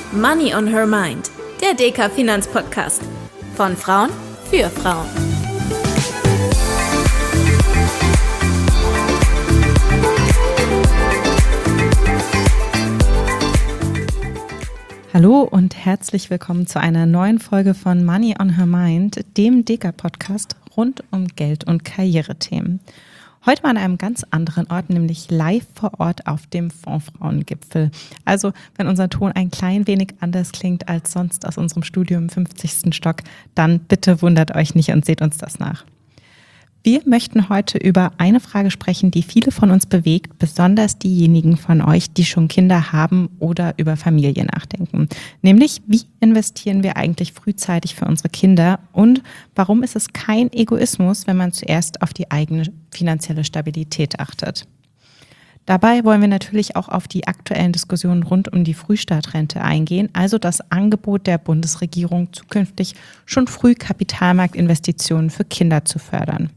Money on Her Mind, der DK Finanzpodcast. Von Frauen für Frauen. Hallo und herzlich willkommen zu einer neuen Folge von Money on Her Mind, dem DK-Podcast rund um Geld- und Karrierethemen. Heute mal an einem ganz anderen Ort, nämlich live vor Ort auf dem Fondsfrauengipfel. Also wenn unser Ton ein klein wenig anders klingt als sonst aus unserem Studio im 50. Stock, dann bitte wundert euch nicht und seht uns das nach. Wir möchten heute über eine Frage sprechen, die viele von uns bewegt, besonders diejenigen von euch, die schon Kinder haben oder über Familie nachdenken. Nämlich, wie investieren wir eigentlich frühzeitig für unsere Kinder und warum ist es kein Egoismus, wenn man zuerst auf die eigene finanzielle Stabilität achtet? Dabei wollen wir natürlich auch auf die aktuellen Diskussionen rund um die Frühstartrente eingehen, also das Angebot der Bundesregierung, zukünftig schon früh Kapitalmarktinvestitionen für Kinder zu fördern.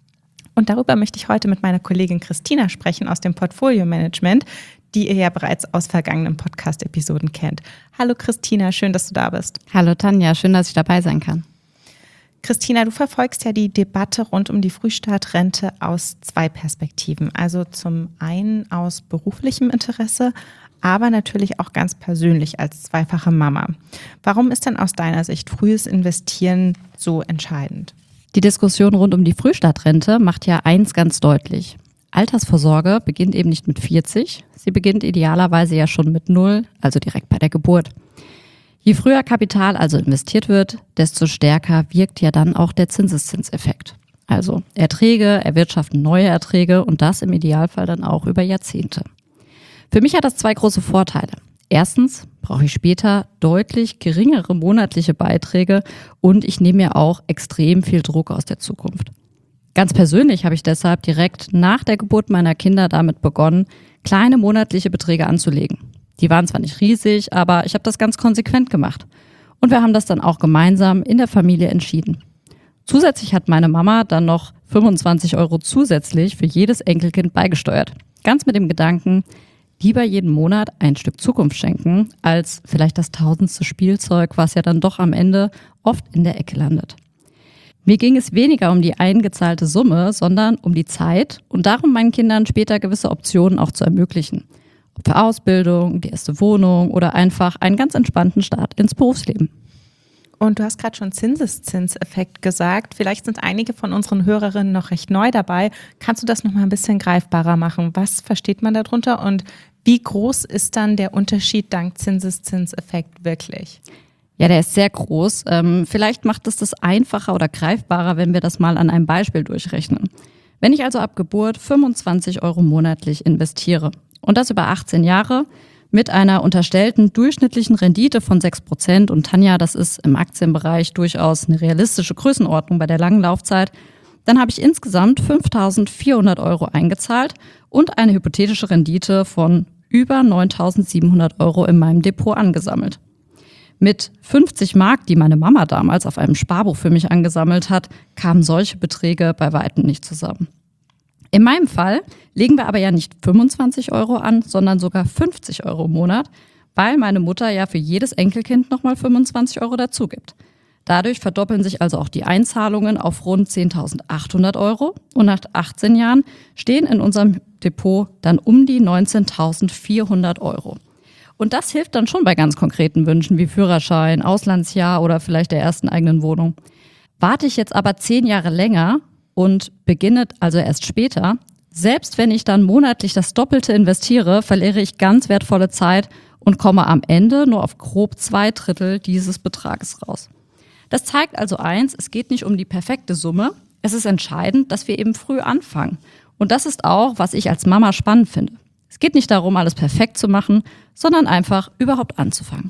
Und darüber möchte ich heute mit meiner Kollegin Christina sprechen aus dem Portfolio Management, die ihr ja bereits aus vergangenen Podcast-Episoden kennt. Hallo Christina, schön, dass du da bist. Hallo Tanja, schön, dass ich dabei sein kann. Christina, du verfolgst ja die Debatte rund um die Frühstartrente aus zwei Perspektiven. Also zum einen aus beruflichem Interesse, aber natürlich auch ganz persönlich als zweifache Mama. Warum ist denn aus deiner Sicht frühes Investieren so entscheidend? Die Diskussion rund um die Frühstartrente macht ja eins ganz deutlich. Altersvorsorge beginnt eben nicht mit 40, sie beginnt idealerweise ja schon mit 0, also direkt bei der Geburt. Je früher Kapital also investiert wird, desto stärker wirkt ja dann auch der Zinseszinseffekt. Also Erträge erwirtschaften neue Erträge und das im Idealfall dann auch über Jahrzehnte. Für mich hat das zwei große Vorteile. Erstens brauche ich später deutlich geringere monatliche Beiträge und ich nehme mir auch extrem viel Druck aus der Zukunft. Ganz persönlich habe ich deshalb direkt nach der Geburt meiner Kinder damit begonnen, kleine monatliche Beträge anzulegen. Die waren zwar nicht riesig, aber ich habe das ganz konsequent gemacht. Und wir haben das dann auch gemeinsam in der Familie entschieden. Zusätzlich hat meine Mama dann noch 25 € zusätzlich für jedes Enkelkind beigesteuert. Ganz mit dem Gedanken, lieber jeden Monat ein Stück Zukunft schenken, als vielleicht das 1000. Spielzeug, was ja dann doch am Ende oft in der Ecke landet. Mir ging es weniger um die eingezahlte Summe, sondern um die Zeit und darum, meinen Kindern später gewisse Optionen auch zu ermöglichen. Ob für Ausbildung, die erste Wohnung oder einfach einen ganz entspannten Start ins Berufsleben. Und du hast gerade schon Zinseszinseffekt gesagt. Vielleicht sind einige von unseren Hörerinnen noch recht neu dabei. Kannst du das noch mal ein bisschen greifbarer machen? Was versteht man darunter und wie groß ist dann der Unterschied dank Zinseszinseffekt wirklich? Ja, der ist sehr groß. Vielleicht macht es das einfacher oder greifbarer, wenn wir das mal an einem Beispiel durchrechnen. Wenn ich also ab Geburt 25 € monatlich investiere und das über 18 Jahre, mit einer unterstellten durchschnittlichen Rendite von 6%. Und Tanja, das ist im Aktienbereich durchaus eine realistische Größenordnung bei der langen Laufzeit. Dann habe ich insgesamt 5.400 € eingezahlt und eine hypothetische Rendite von über 9.700 € in meinem Depot angesammelt. Mit 50 Mark, die meine Mama damals auf einem Sparbuch für mich angesammelt hat, kamen solche Beträge bei weitem nicht zusammen. In meinem Fall legen wir aber ja nicht 25 € an, sondern sogar 50 € im Monat, weil meine Mutter ja für jedes Enkelkind nochmal 25 € dazu gibt. Dadurch verdoppeln sich also auch die Einzahlungen auf rund 10.800 € und nach 18 Jahren stehen in unserem Depot dann um die 19.400 €. Und das hilft dann schon bei ganz konkreten Wünschen wie Führerschein, Auslandsjahr oder vielleicht der ersten eigenen Wohnung. Warte ich jetzt aber 10 Jahre länger und beginne also erst später, selbst wenn ich dann monatlich das Doppelte investiere, verliere ich ganz wertvolle Zeit und komme am Ende nur auf grob 2/3 dieses Betrages raus. Das zeigt also eins, es geht nicht um die perfekte Summe, es ist entscheidend, dass wir eben früh anfangen. Und das ist auch, was ich als Mama spannend finde. Es geht nicht darum, alles perfekt zu machen, sondern einfach überhaupt anzufangen.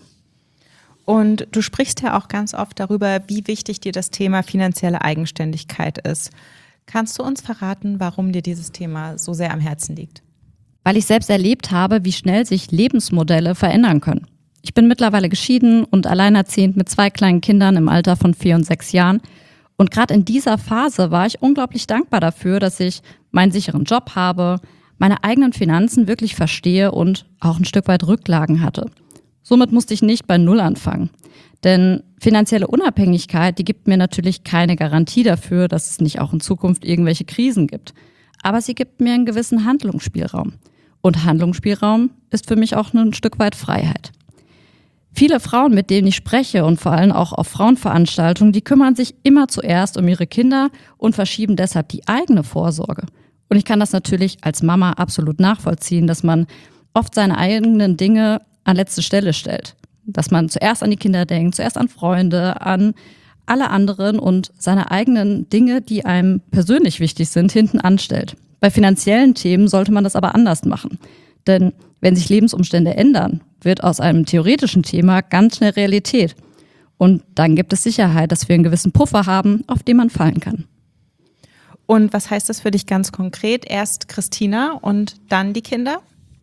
Und du sprichst ja auch ganz oft darüber, wie wichtig dir das Thema finanzielle Eigenständigkeit ist. Kannst du uns verraten, warum dir dieses Thema so sehr am Herzen liegt? Weil ich selbst erlebt habe, wie schnell sich Lebensmodelle verändern können. Ich bin mittlerweile geschieden und alleinerziehend mit 2 kleinen Kindern im Alter von 4 und 6 Jahren. Und gerade in dieser Phase war ich unglaublich dankbar dafür, dass ich meinen sicheren Job habe, meine eigenen Finanzen wirklich verstehe und auch ein Stück weit Rücklagen hatte. Somit musste ich nicht bei Null anfangen. Denn finanzielle Unabhängigkeit, die gibt mir natürlich keine Garantie dafür, dass es nicht auch in Zukunft irgendwelche Krisen gibt. Aber sie gibt mir einen gewissen Handlungsspielraum. Und Handlungsspielraum ist für mich auch ein Stück weit Freiheit. Viele Frauen, mit denen ich spreche und vor allem auch auf Frauenveranstaltungen, die kümmern sich immer zuerst um ihre Kinder und verschieben deshalb die eigene Vorsorge. Und ich kann das natürlich als Mama absolut nachvollziehen, dass man oft seine eigenen Dinge an letzte Stelle stellt. Dass man zuerst an die Kinder denkt, zuerst an Freunde, an alle anderen und seine eigenen Dinge, die einem persönlich wichtig sind, hinten anstellt. Bei finanziellen Themen sollte man das aber anders machen. Denn wenn sich Lebensumstände ändern, wird aus einem theoretischen Thema ganz schnell Realität. Und dann gibt es Sicherheit, dass wir einen gewissen Puffer haben, auf den man fallen kann. Und was heißt das für dich ganz konkret? Erst Christina und dann die Kinder?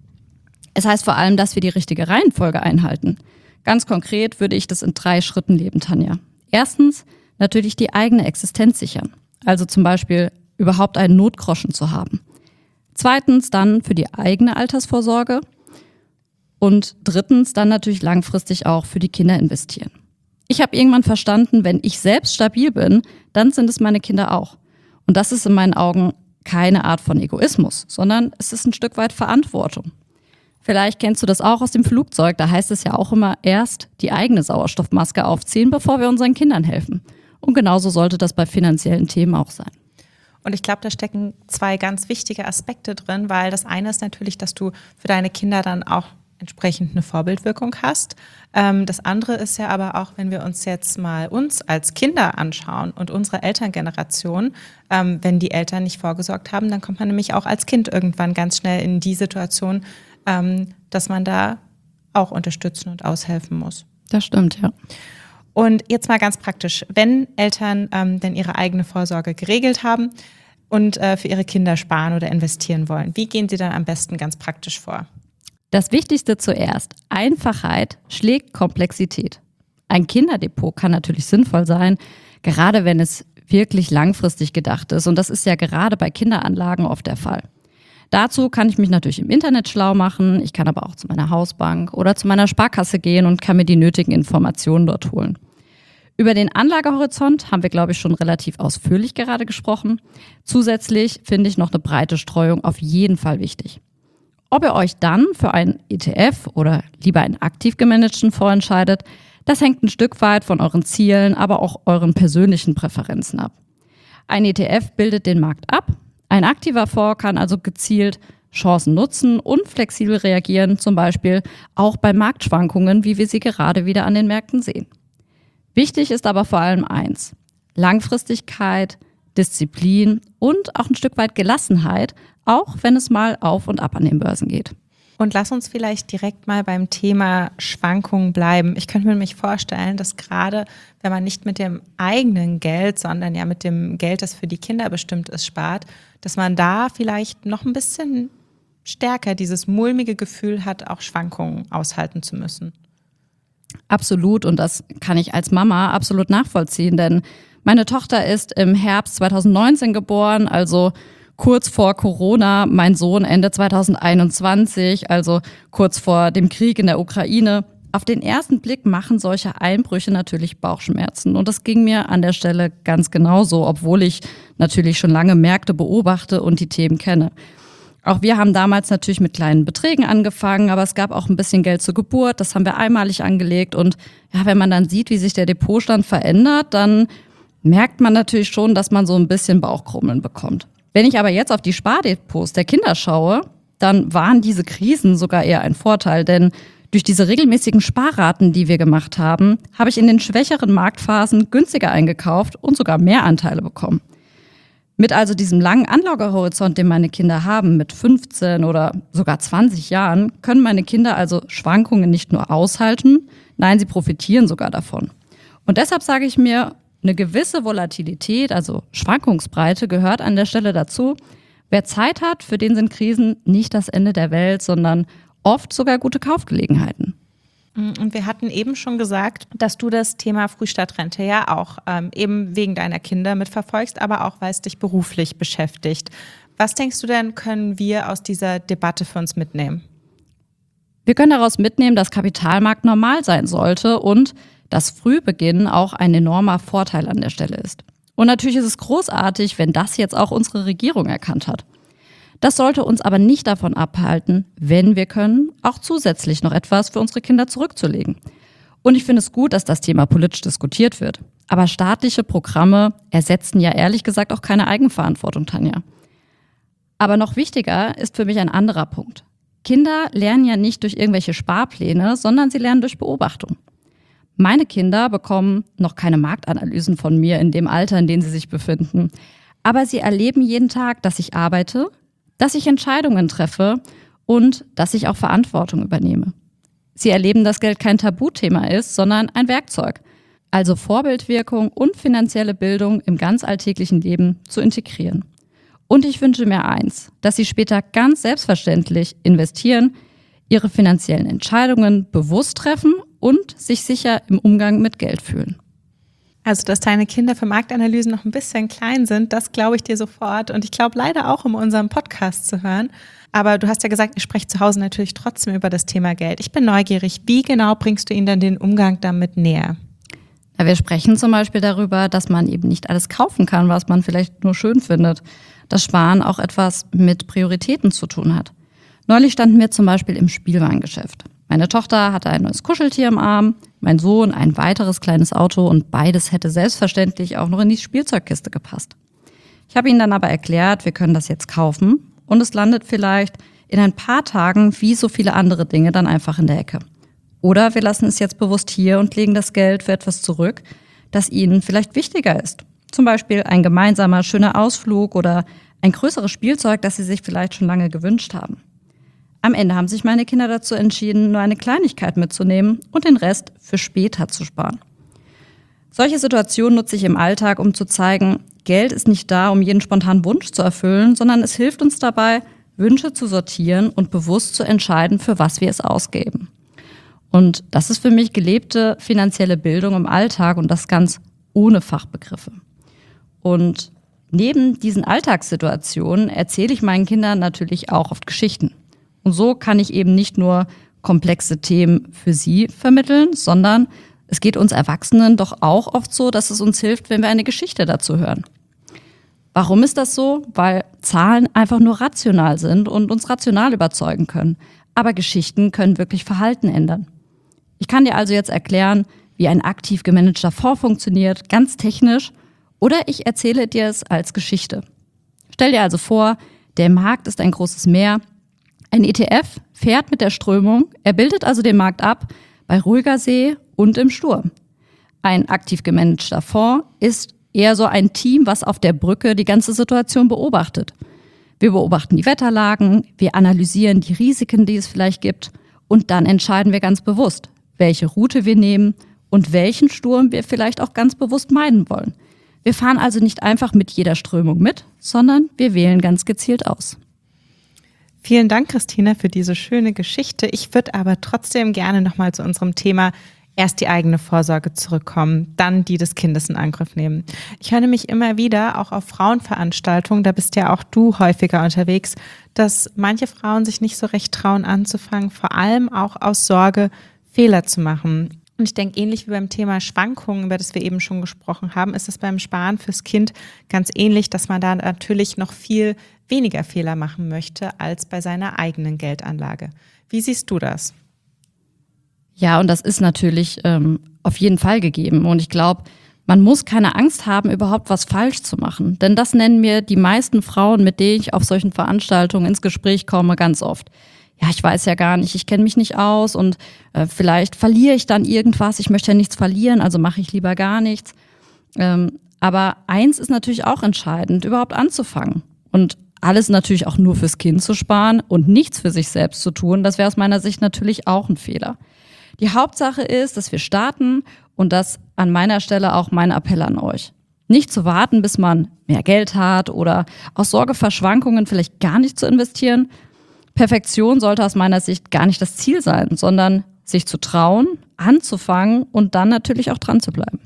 Es heißt vor allem, dass wir die richtige Reihenfolge einhalten. Ganz konkret würde ich das in 3 Schritten leben, Tanja. Erstens natürlich die eigene Existenz sichern. Also zum Beispiel überhaupt einen Notgroschen zu haben. Zweitens dann für die eigene Altersvorsorge. Und drittens dann natürlich langfristig auch für die Kinder investieren. Ich habe irgendwann verstanden, wenn ich selbst stabil bin, dann sind es meine Kinder auch. Und das ist in meinen Augen keine Art von Egoismus, sondern es ist ein Stück weit Verantwortung. Vielleicht kennst du das auch aus dem Flugzeug, da heißt es ja auch immer erst die eigene Sauerstoffmaske aufziehen, bevor wir unseren Kindern helfen. Und genauso sollte das bei finanziellen Themen auch sein. Und ich glaube, da stecken 2 ganz wichtige Aspekte drin, weil das eine ist natürlich, dass du für deine Kinder dann auch entsprechend eine Vorbildwirkung hast. Das andere ist ja aber auch, wenn wir uns jetzt mal uns als Kinder anschauen und unsere Elterngeneration, wenn die Eltern nicht vorgesorgt haben, dann kommt man nämlich auch als Kind irgendwann ganz schnell in die Situation, dass man da auch unterstützen und aushelfen muss. Das stimmt, ja. Und jetzt mal ganz praktisch, wenn Eltern denn ihre eigene Vorsorge geregelt haben und für ihre Kinder sparen oder investieren wollen, wie gehen sie dann am besten ganz praktisch vor? Das Wichtigste zuerst, Einfachheit schlägt Komplexität. Ein Kinderdepot kann natürlich sinnvoll sein, gerade wenn es wirklich langfristig gedacht ist. Und das ist ja gerade bei Kinderanlagen oft der Fall. Dazu kann ich mich natürlich im Internet schlau machen. Ich kann aber auch zu meiner Hausbank oder zu meiner Sparkasse gehen und kann mir die nötigen Informationen dort holen. Über den Anlagehorizont haben wir, glaube ich, schon relativ ausführlich gerade gesprochen. Zusätzlich finde ich noch eine breite Streuung auf jeden Fall wichtig. Ob ihr euch dann für einen ETF oder lieber einen aktiv gemanagten Fonds entscheidet, das hängt ein Stück weit von euren Zielen, aber auch euren persönlichen Präferenzen ab. Ein ETF bildet den Markt ab. Ein aktiver Fonds kann also gezielt Chancen nutzen und flexibel reagieren, zum Beispiel auch bei Marktschwankungen, wie wir sie gerade wieder an den Märkten sehen. Wichtig ist aber vor allem eins: Langfristigkeit, Disziplin und auch ein Stück weit Gelassenheit, auch wenn es mal auf und ab an den Börsen geht. Und lass uns vielleicht direkt mal beim Thema Schwankungen bleiben. Ich könnte mir nämlich vorstellen, dass gerade, wenn man nicht mit dem eigenen Geld, sondern ja mit dem Geld, das für die Kinder bestimmt ist, spart, dass man da vielleicht noch ein bisschen stärker dieses mulmige Gefühl hat, auch Schwankungen aushalten zu müssen. Absolut, und das kann ich als Mama absolut nachvollziehen, denn meine Tochter ist im Herbst 2019 geboren, also kurz vor Corona, mein Sohn Ende 2021, also kurz vor dem Krieg in der Ukraine. Auf den ersten Blick machen solche Einbrüche natürlich Bauchschmerzen. Und das ging mir an der Stelle ganz genauso, obwohl ich natürlich schon lange Märkte beobachte und die Themen kenne. Auch wir haben damals natürlich mit kleinen Beträgen angefangen, aber es gab auch ein bisschen Geld zur Geburt. Das haben wir einmalig angelegt. Und ja, wenn man dann sieht, wie sich der Depotstand verändert, dann merkt man natürlich schon, dass man so ein bisschen Bauchkrummeln bekommt. Wenn ich aber jetzt auf die Spardepots der Kinder schaue, dann waren diese Krisen sogar eher ein Vorteil, denn durch diese regelmäßigen Sparraten, die wir gemacht haben, habe ich in den schwächeren Marktphasen günstiger eingekauft und sogar mehr Anteile bekommen. Mit also diesem langen Anlagehorizont, den meine Kinder haben, mit 15 oder sogar 20 Jahren, können meine Kinder also Schwankungen nicht nur aushalten, nein, sie profitieren sogar davon. Und deshalb sage ich mir, eine gewisse Volatilität, also Schwankungsbreite, gehört an der Stelle dazu. Wer Zeit hat, für den sind Krisen nicht das Ende der Welt, sondern oft sogar gute Kaufgelegenheiten. Und wir hatten eben schon gesagt, dass du das Thema Frühstadtrente ja auch eben wegen deiner Kinder mitverfolgst, aber auch, weil es dich beruflich beschäftigt. Was denkst du denn, können wir aus dieser Debatte für uns mitnehmen? Wir können daraus mitnehmen, dass Kapitalmarkt normal sein sollte und dass Frühbeginn auch ein enormer Vorteil an der Stelle ist. Und natürlich ist es großartig, wenn das jetzt auch unsere Regierung erkannt hat. Das sollte uns aber nicht davon abhalten, wenn wir können, auch zusätzlich noch etwas für unsere Kinder zurückzulegen. Und ich finde es gut, dass das Thema politisch diskutiert wird. Aber staatliche Programme ersetzen ja ehrlich gesagt auch keine Eigenverantwortung, Tanja. Aber noch wichtiger ist für mich ein anderer Punkt. Kinder lernen ja nicht durch irgendwelche Sparpläne, sondern sie lernen durch Beobachtung. Meine Kinder bekommen noch keine Marktanalysen von mir in dem Alter, in dem sie sich befinden. Aber sie erleben jeden Tag, dass ich arbeite, dass ich Entscheidungen treffe und dass ich auch Verantwortung übernehme. Sie erleben, dass Geld kein Tabuthema ist, sondern ein Werkzeug. Also Vorbildwirkung und finanzielle Bildung im ganz alltäglichen Leben zu integrieren. Und ich wünsche mir eins, dass sie später ganz selbstverständlich investieren, ihre finanziellen Entscheidungen bewusst treffen und sich sicher im Umgang mit Geld fühlen. Also, dass deine Kinder für Marktanalysen noch ein bisschen klein sind, das glaube ich dir sofort. Und ich glaube leider auch in unserem Podcast zu hören. Aber du hast ja gesagt, ihr sprecht zu Hause natürlich trotzdem über das Thema Geld. Ich bin neugierig, wie genau bringst du ihnen dann den Umgang damit näher? Ja, wir sprechen zum Beispiel darüber, dass man eben nicht alles kaufen kann, was man vielleicht nur schön findet. Dass Sparen auch etwas mit Prioritäten zu tun hat. Neulich standen wir zum Beispiel im Spielwarengeschäft. Meine Tochter hatte ein neues Kuscheltier im Arm, mein Sohn ein weiteres kleines Auto und beides hätte selbstverständlich auch noch in die Spielzeugkiste gepasst. Ich habe ihnen dann aber erklärt, wir können das jetzt kaufen und es landet vielleicht in ein paar Tagen wie so viele andere Dinge dann einfach in der Ecke. Oder wir lassen es jetzt bewusst hier und legen das Geld für etwas zurück, das ihnen vielleicht wichtiger ist. Zum Beispiel ein gemeinsamer schöner Ausflug oder ein größeres Spielzeug, das sie sich vielleicht schon lange gewünscht haben. Am Ende haben sich meine Kinder dazu entschieden, nur eine Kleinigkeit mitzunehmen und den Rest für später zu sparen. Solche Situationen nutze ich im Alltag, um zu zeigen, Geld ist nicht da, um jeden spontanen Wunsch zu erfüllen, sondern es hilft uns dabei, Wünsche zu sortieren und bewusst zu entscheiden, für was wir es ausgeben. Und das ist für mich gelebte finanzielle Bildung im Alltag und das ganz ohne Fachbegriffe. Und neben diesen Alltagssituationen erzähle ich meinen Kindern natürlich auch oft Geschichten. Und so kann ich eben nicht nur komplexe Themen für sie vermitteln, sondern es geht uns Erwachsenen doch auch oft so, dass es uns hilft, wenn wir eine Geschichte dazu hören. Warum ist das so? Weil Zahlen einfach nur rational sind und uns rational überzeugen können. Aber Geschichten können wirklich Verhalten ändern. Ich kann dir also jetzt erklären, wie ein aktiv gemanagter Fonds funktioniert, ganz technisch, oder ich erzähle dir es als Geschichte. Stell dir also vor, der Markt ist ein großes Meer. Ein ETF fährt mit der Strömung, er bildet also den Markt ab bei ruhiger See und im Sturm. Ein aktiv gemanagter Fonds ist eher so ein Team, was auf der Brücke die ganze Situation beobachtet. Wir beobachten die Wetterlagen, wir analysieren die Risiken, die es vielleicht gibt und dann entscheiden wir ganz bewusst, welche Route wir nehmen und welchen Sturm wir vielleicht auch ganz bewusst meiden wollen. Wir fahren also nicht einfach mit jeder Strömung mit, sondern wir wählen ganz gezielt aus. Vielen Dank, Christina, für diese schöne Geschichte. Ich würde aber trotzdem gerne nochmal zu unserem Thema erst die eigene Vorsorge zurückkommen, dann die des Kindes in Angriff nehmen. Ich höre nämlich immer wieder, auch auf Frauenveranstaltungen, da bist ja auch du häufiger unterwegs, dass manche Frauen sich nicht so recht trauen anzufangen, vor allem auch aus Sorge, Fehler zu machen. Und ich denke, ähnlich wie beim Thema Schwankungen, über das wir eben schon gesprochen haben, ist es beim Sparen fürs Kind ganz ähnlich, dass man da natürlich noch viel weniger Fehler machen möchte als bei seiner eigenen Geldanlage. Wie siehst du das? Ja, und das ist natürlich auf jeden Fall gegeben. Und ich glaube, man muss keine Angst haben, überhaupt was falsch zu machen. Denn das nennen mir die meisten Frauen, mit denen ich auf solchen Veranstaltungen ins Gespräch komme, ganz oft. Ja, ich weiß ja gar nicht, ich kenne mich nicht aus und vielleicht verliere ich dann irgendwas. Ich möchte ja nichts verlieren, also mache ich lieber gar nichts. Aber eins ist natürlich auch entscheidend, überhaupt anzufangen. Und alles natürlich auch nur fürs Kind zu sparen und nichts für sich selbst zu tun, das wäre aus meiner Sicht natürlich auch ein Fehler. Die Hauptsache ist, dass wir starten und das an meiner Stelle auch mein Appell an euch. Nicht zu warten, bis man mehr Geld hat oder aus Sorge vor Schwankungen vielleicht gar nicht zu investieren. Perfektion sollte aus meiner Sicht gar nicht das Ziel sein, sondern sich zu trauen, anzufangen und dann natürlich auch dran zu bleiben.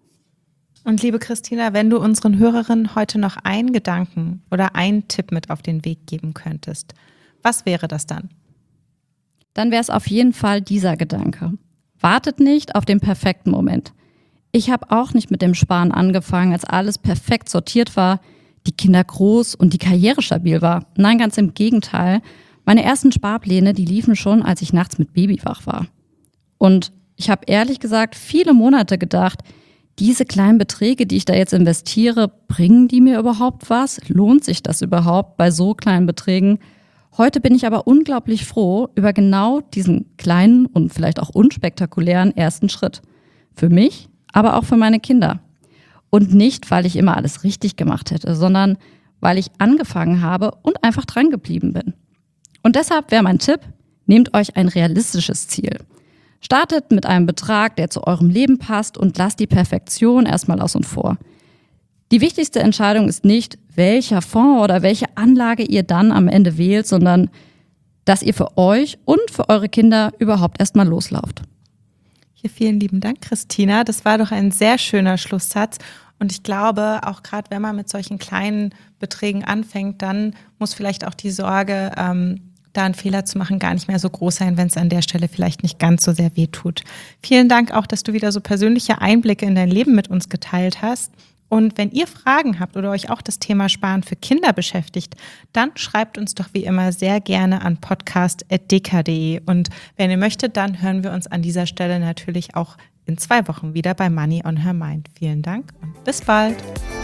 Und liebe Christina, wenn du unseren Hörerinnen heute noch einen Gedanken oder einen Tipp mit auf den Weg geben könntest, was wäre das dann? dann wäre es auf jeden Fall dieser Gedanke. Wartet nicht auf den perfekten Moment. Ich habe auch nicht mit dem Sparen angefangen, als alles perfekt sortiert war, die Kinder groß und die Karriere stabil war. Nein, ganz im Gegenteil. Meine ersten Sparpläne, die liefen schon, als ich nachts mit Baby wach war. Und ich habe ehrlich gesagt viele Monate gedacht, diese kleinen Beträge, die ich da jetzt investiere, bringen die mir überhaupt was? Lohnt sich das überhaupt bei so kleinen Beträgen? Heute bin ich aber unglaublich froh über genau diesen kleinen und vielleicht auch unspektakulären ersten Schritt. Für mich, aber auch für meine Kinder. Und nicht, weil ich immer alles richtig gemacht hätte, sondern weil ich angefangen habe und einfach dran geblieben bin. Und deshalb wäre mein Tipp, nehmt euch ein realistisches Ziel. Startet mit einem Betrag, der zu eurem Leben passt und lasst die Perfektion erstmal außen vor. Die wichtigste Entscheidung ist nicht, welcher Fonds oder welche Anlage ihr dann am Ende wählt, sondern dass ihr für euch und für eure Kinder überhaupt erstmal loslauft. Hier vielen lieben Dank, Christina. Das war doch ein sehr schöner Schlusssatz. Und ich glaube, auch gerade wenn man mit solchen kleinen Beträgen anfängt, dann muss vielleicht auch die Sorge, da einen Fehler zu machen, gar nicht mehr so groß sein, wenn es an der Stelle vielleicht nicht ganz so sehr weh tut. Vielen Dank auch, dass du wieder so persönliche Einblicke in dein Leben mit uns geteilt hast. Und wenn ihr Fragen habt oder euch auch das Thema Sparen für Kinder beschäftigt, dann schreibt uns doch wie immer sehr gerne an podcast@deka.de. Und wenn ihr möchtet, dann hören wir uns an dieser Stelle natürlich auch in 2 Wochen wieder bei Money on Her Mind. Vielen Dank und bis bald.